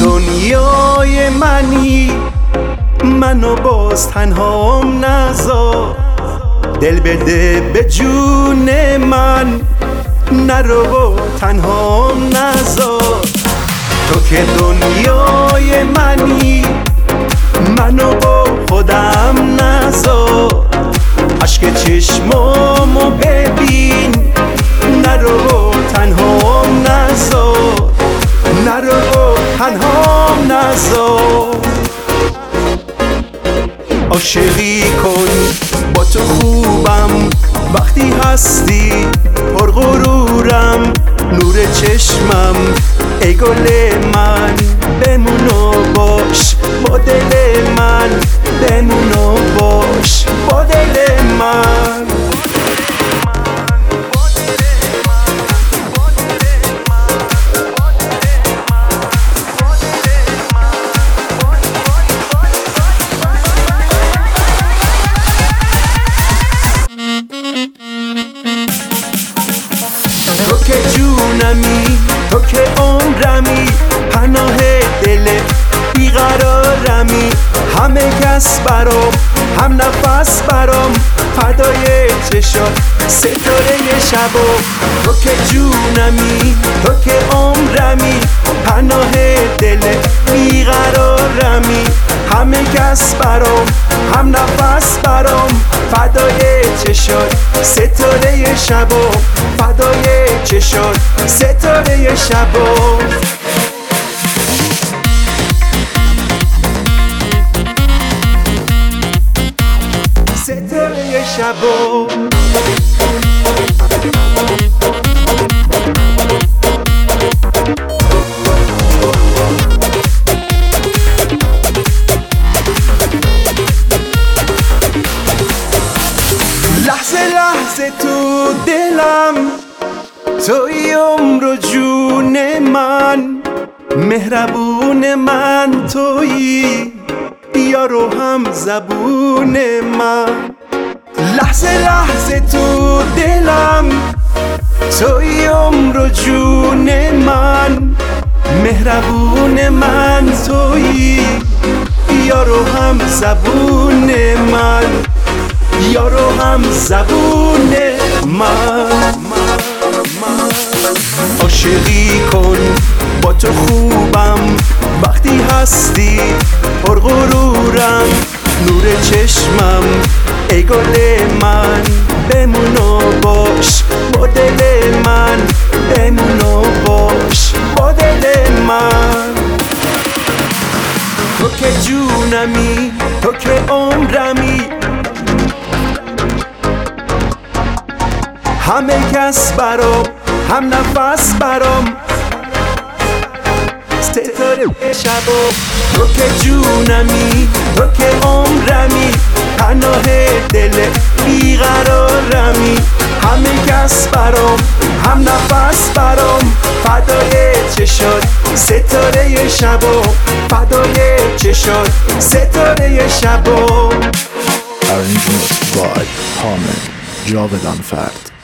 دنیای منی، منو باز تنهام نذار. دل بده به جون من، نرو و تنهام نذار. تو که دنیای منی، منو با خودم نذار. عشق چشمامو ببین، نرو و تنهام نذار. نرو و تنهام نذار. عاشقی کن با تو خوبم، وقتی هستی پرغرورم. نور چشمم ای گل من، بمون و باش با دل من. بمون و باش با دل من. تو که جونمی، تو که عمرمی، پناه دل بیقرارمی. همه کس برام، هم نفس برام، فدای چشات ستاره شبا. تو که جونمی، تو که عمرمی، پناه دل بیقرارمی. همه کس برام، هم نفس برام، فدای چشات ستاره شبا. فدای چشات ستاره شبا. ستاره شبا. لحظه لحظه تو دلم، توی عمر و جون من. مهربون من تویی، یار و هم زبون من. لحظه لحظه تو دلم، توی عمر و جون من. مهربون من تویی، یار و هم زبون من. یار و هم زبون من. عاشقی کن با تو خوبم، وقتی هستی پرغرورم. نور چشمم ای گل من، بمون و باش با دل من. بمون و باش با دل من. تو که جونمی، تو که عمرمی، همه کس برام، هم نفس برام، ستاره شبا. تو که جونمی، تو که عمرمی، پناه دل بیقرارمی. همه کس برام، هم نفس برام، فدای چشات ستاره شبا. فدای چشات ستاره شبا. Arrangement by Harman Javedan Fert.